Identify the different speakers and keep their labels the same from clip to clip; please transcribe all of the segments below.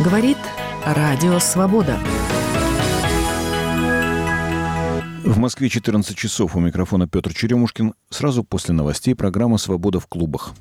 Speaker 1: Говорит Радио Свобода.
Speaker 2: В Москве 14 часов. У микрофона Петр Черемушкин. Сразу после новостей программа «Свобода в клубах».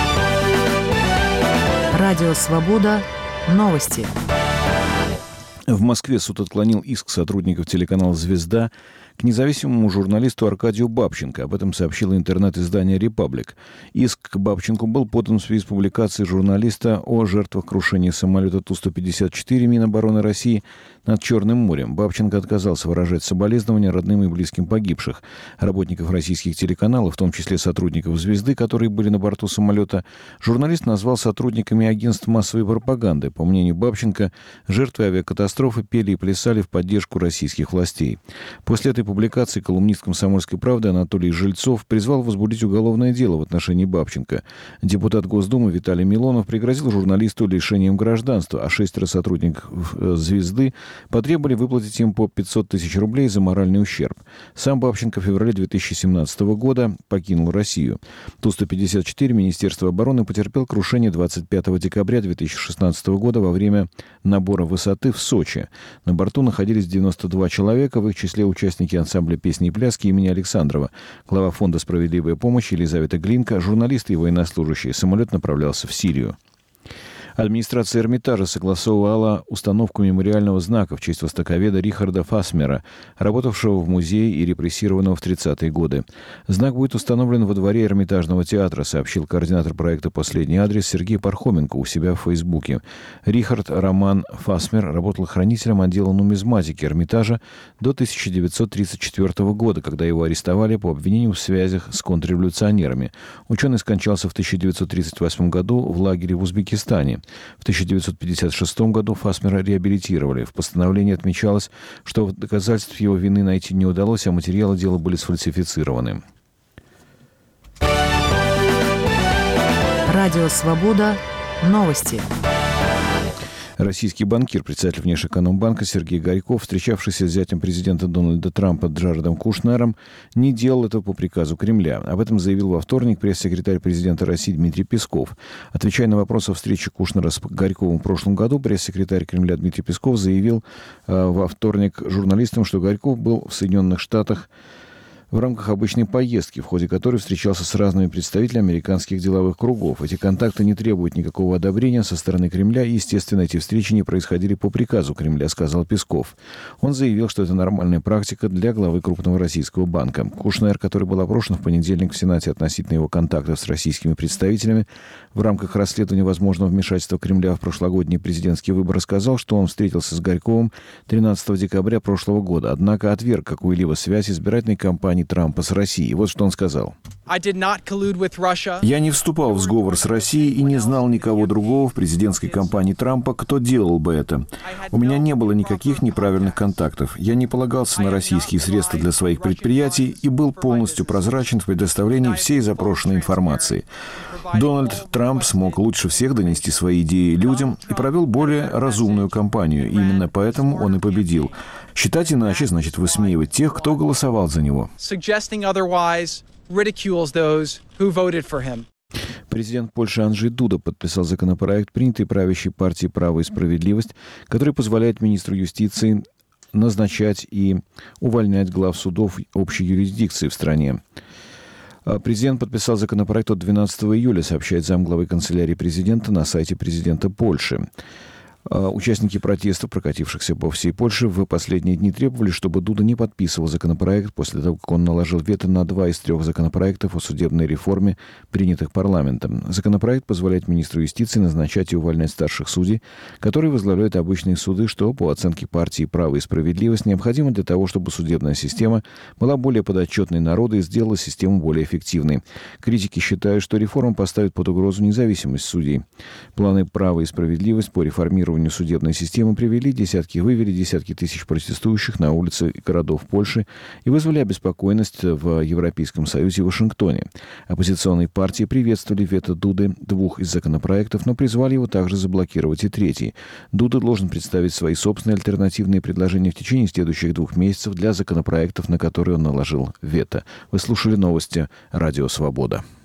Speaker 1: Радио Свобода. Новости.
Speaker 2: В Москве суд отклонил иск сотрудников телеканала «Звезда» к независимому журналисту Аркадию Бабченко. Об этом сообщило интернет-издание «Репаблик». Иск к Бабченко был подан в связи с публикацией журналиста о жертвах крушения самолета Ту-154 Минобороны России над Черным морем. Бабченко отказался выражать соболезнования родным и близким погибших. Работников российских телеканалов, в том числе сотрудников «Звезды», которые были на борту самолета, журналист назвал сотрудниками агентств массовой пропаганды. По мнению Бабченко, жертвы авиакатастрофы пели и плясали в поддержку российских властей. После этой публикации колумнист «Комсомольской правды» Анатолий Жильцов призвал возбудить уголовное дело в отношении Бабченко. Депутат Госдумы Виталий Милонов пригрозил журналисту лишением гражданства, а 6 сотрудников «Звезды» потребовали выплатить им по 500 тысяч рублей за моральный ущерб. Сам Бабченко в феврале 2017 года покинул Россию. Ту-154 Министерства обороны потерпел крушение 25 декабря 2016 года во время набора высоты в Сочи. На борту находились 92 человека, в их числе участники ансамбля песни и пляски имени Александрова, глава фонда «Справедливая помощь» Елизавета Глинка, журналисты и военнослужащие. Самолет направлялся в Сирию. Администрация Эрмитажа согласовала установку мемориального знака в честь востоковеда Рихарда Фасмера, работавшего в музее и репрессированного в 30-е годы. Знак будет установлен во дворе Эрмитажного театра, сообщил координатор проекта «Последний адрес» Сергей Пархоменко у себя в Фейсбуке. Рихард Роман Фасмер работал хранителем отдела нумизматики Эрмитажа до 1934 года, когда его арестовали по обвинению в связях с контрреволюционерами. Ученый скончался в 1938 году в лагере в Узбекистане. В 1956 году Фасмера реабилитировали. В постановлении отмечалось, что доказательств его вины найти не удалось, а материалы дела были сфальсифицированы.
Speaker 1: Радио Свобода. Новости.
Speaker 2: Российский банкир, председатель Внешэкономбанка Сергей Горьков, встречавшийся с зятем президента Дональда Трампа Джаредом Кушнером, не делал этого по приказу Кремля. Об этом заявил во вторник пресс-секретарь президента России Дмитрий Песков. Отвечая на вопрос о встрече Кушнера с Горьковым в прошлом году, пресс-секретарь Кремля Дмитрий Песков заявил во вторник журналистам, что Горьков был в Соединенных Штатах в рамках обычной поездки, в ходе которой встречался с разными представителями американских деловых кругов. Эти контакты не требуют никакого одобрения со стороны Кремля, и, естественно, эти встречи не происходили по приказу Кремля, сказал Песков. Он заявил, что это нормальная практика для главы крупного российского банка. Кушнер, который был опрошен в понедельник в Сенате относительно его контактов с российскими представителями в рамках расследования возможного вмешательства Кремля в прошлогодние президентские выборы, сказал, что он встретился с Горьковым 13 декабря прошлого года, однако отверг какую-либо связь избирательной кампании Трампа с Россией. Вот что он сказал.
Speaker 3: Я не вступал в сговор с Россией и не знал никого другого в президентской кампании Трампа, кто делал бы это. У меня не было никаких неправильных контактов. Я не полагался на российские средства для своих предприятий и был полностью прозрачен в предоставлении всей запрошенной информации. Дональд Трамп смог лучше всех донести свои идеи людям и провел более разумную кампанию. И именно поэтому он и победил. Считать иначе значит высмеивать тех, кто голосовал за него.
Speaker 2: Президент Польши Анджей Дуда подписал законопроект, принятый правящей партией «Право и справедливость», который позволяет министру юстиции назначать и увольнять глав судов общей юрисдикции в стране. Президент подписал законопроект от 12 июля, сообщает замглавы канцелярии президента на сайте президента Польши. Участники протестов, прокатившихся по всей Польше, в последние дни требовали, чтобы Дуда не подписывал законопроект после того, как он наложил вето на 2 из 3 законопроектов о судебной реформе, принятых парламентом. Законопроект позволяет министру юстиции назначать и увольнять старших судей, которые возглавляют обычные суды, что, по оценке партии «Право и справедливость», необходимо для того, чтобы судебная система была более подотчетной народу и сделала систему более эффективной. Критики считают, что реформа поставит под угрозу независимость судей. Планы «Право и справедливость» по реформированию судебной системы вывели десятки тысяч протестующих на улицы городов Польши и вызвали обеспокоенность в Европейском Союзе и Вашингтоне. Оппозиционные партии приветствовали вето Дуды 2 из законопроектов, но призвали его также заблокировать и 3. Дуда должен представить свои собственные альтернативные предложения в течение следующих 2 месяцев для законопроектов, на которые он наложил вето. Вы слушали новости «Радио Свобода».